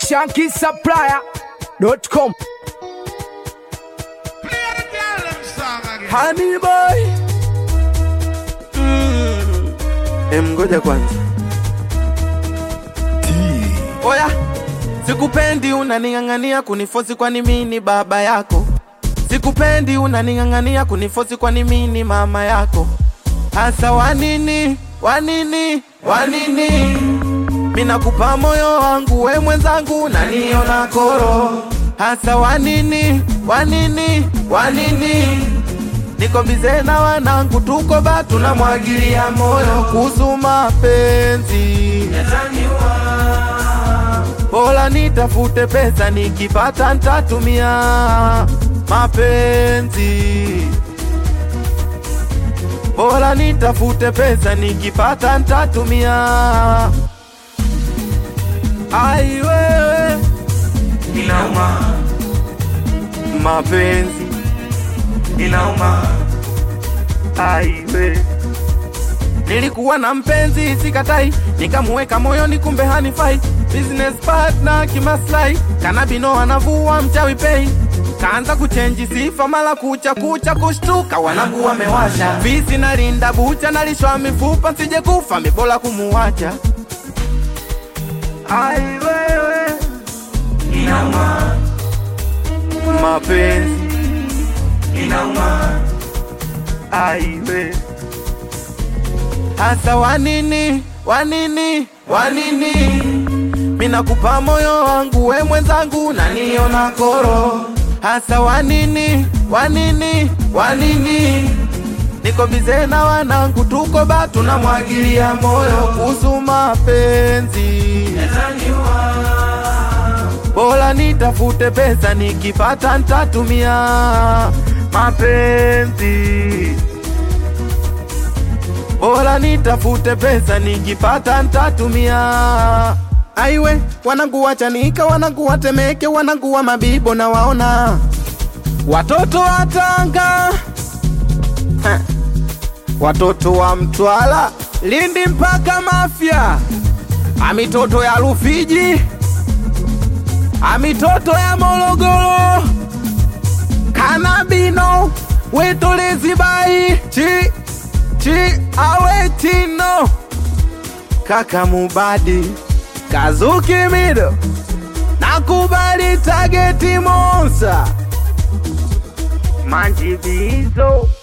shankisupplier.com. Honey boy. Ngoja kwanza. Oya, sikupendi unaningangania kunifosi kwani mimi ni baba yako. Sikupendi unaningangania kunifosi kwani mimi ni mama yako. Hasa wanini? Mina kupa moyo wangu we mwenzangu na niona koro. Hasa wanini? Niko bize na wanangu tuko ba tunamwagilia moyo kuhusu mapenzi. Bola nitafute pesa nikipata nitatumia mapenzi. Bola nitafute pesa nikipata nitatumia. Ai wewe inauma mapenzi inauma. Ai wewe nilikuwa na mpenzi sikatai, nikamuweka moyoni kumbe hanifai. Business partner kimaslai, kanabino anavua mchawi pay. Kaanza kuchange sifa mala kucha kushtuka wanangu wamewasha. Visi na linda bucha nalishwa mifupa sije kufa mibola kumuacha. Ai wewe inauma mapenzi inauma. Ai wewe hasa wanini? Mina kupa moyo wangu we mwenzangu na niona koro. Hasa wanini? Niko bize na wanangu tuko ba tunamwagilia moyo kuhusu mapenzi. Bola nitafute pesa nikipata nitatumia mapenzi. Bola nitafute pesa nikipata nitatumia. Aiwe wanangu wachanika, wanangu watemeke, wanangu wa mabibo na waona. Watoto wa Tanga, watoto wa Mtwara, Lindi mpaka Mafia, amitoto ya Rufiji, amitoto ya Morogoro, Kanabino, Wetolezi bai, chi awetino, Kaka Mubadi, Kazuki Mido, nakubali Target Monster, Manjibizo.